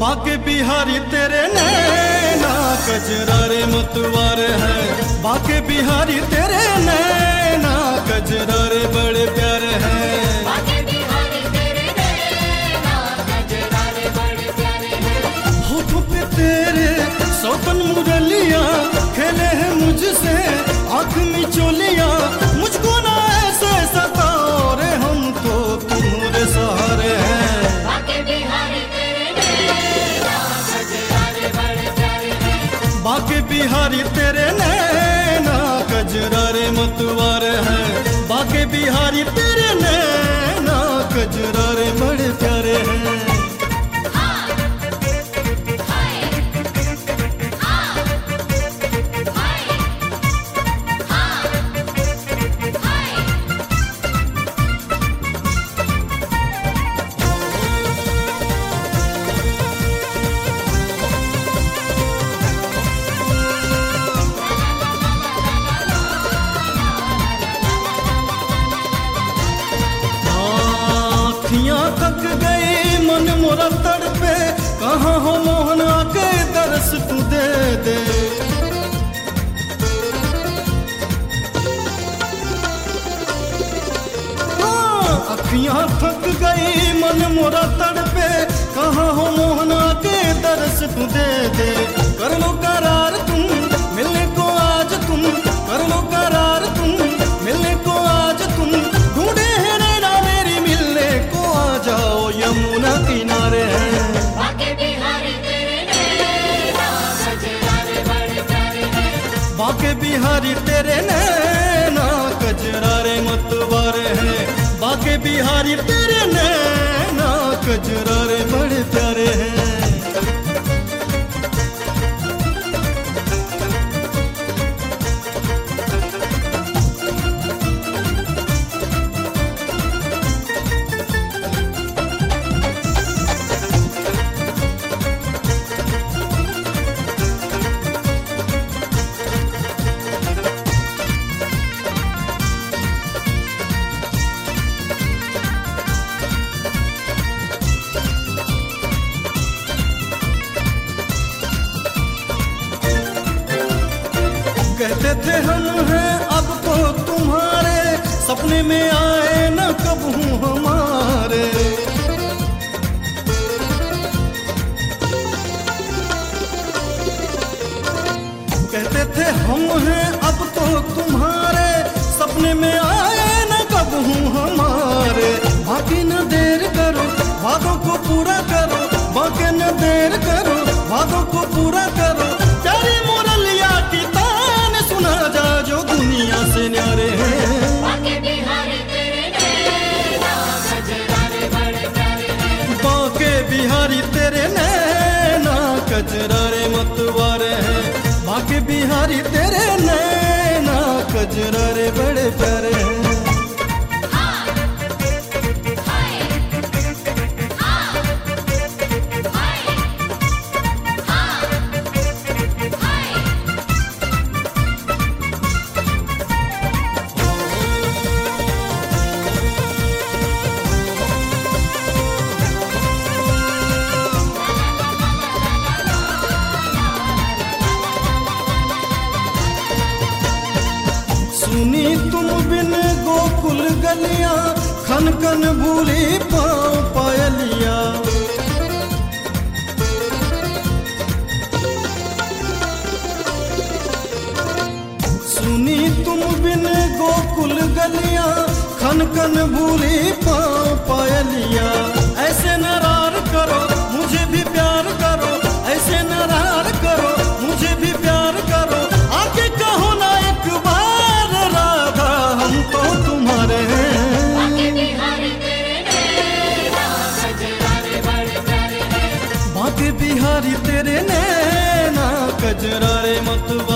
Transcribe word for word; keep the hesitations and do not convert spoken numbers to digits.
बाके बिहारी तेरे नैना कजरारे मतवार है। बाके बिहारी तेरे नैना कजरारे बड़े प्यारे हैं। बाके बिहारी तेरे नैना कजरारे बड़े प्यारे हैं। होठों पे तेरे सौतन मुरलिया खेले हैं मुझसे आँख में चोलिया। मुझको ना ऐसे सताओ रे हम तो तुम्हारे सहारे हैं। बाके बिहारी तेरे नैना कजरारे बड़े प्यारे हैं। बाके बिहारी तेरे नैना कजरारे मतवार है। बाके बिहारी तेरे नैना कजरारे बड़े प्यारे हैं। थक गई मन मोरा तड़पे कहाँ हो मोहन आके दरस तू दे दे। अखियाँ थक गई मन मोरा तड़पे कहाँ हो मोहन आके दरस तू दे दे। कर लो करार तुम मिलने को आज तुम कर लो करार तुम मिलने को आज तुम ढूंढे हैं नैना मेरी मिलने को आ जाओ यमुना किनारे हैं। बाके बिहारी तेरे नैना कजरारे बड़े प्यारे हैं। बाके बिहारी तेरे नैना कजरारे मतवारे हैं। बाके बिहारी तेरे नैना कजरारे बड़े प्यारे हैं। कहते थे हम हैं अब तो तुम्हारे सपने में आए न कब हूँ हमारे। कहते थे हम हैं अब तो तुम्हारे सपने में आए न कब हूँ हमारे। बाकी न देर करो वादों को पूरा करो। बाकी न देर करो वादों को पूरा करो। प्यारी मुरलिया की तान सुना जा जो दुनिया से न्यारे हैं। बाके बिहारी तेरे नैना कजरारे बड़े प्यारे हैं। बाके बिहारी तेरे नैना कजरारे मतवारे हैं। बाके बिहारी तेरे नैना कजरारे बड़े प्यारे हैं। सुनी तुम बिन गोकुल गलियां खन खन भूली पाँव पायलिया। सुनी तुम बिन गोकुल गलियां खन खन भूली पाँव पायलिया। ऐसे नारार करो मुझे भी प्यार करो। ऐसे नारार करो मुझे भी प्यार करो। आके कहो ना एक बार राधा हम तो तुम्हारे हैं। बाके बिहारी तेरे नैना कजरारे बड़े प्यारे हैं। बाके बिहारी तेरे नैना कजरारे मतवारे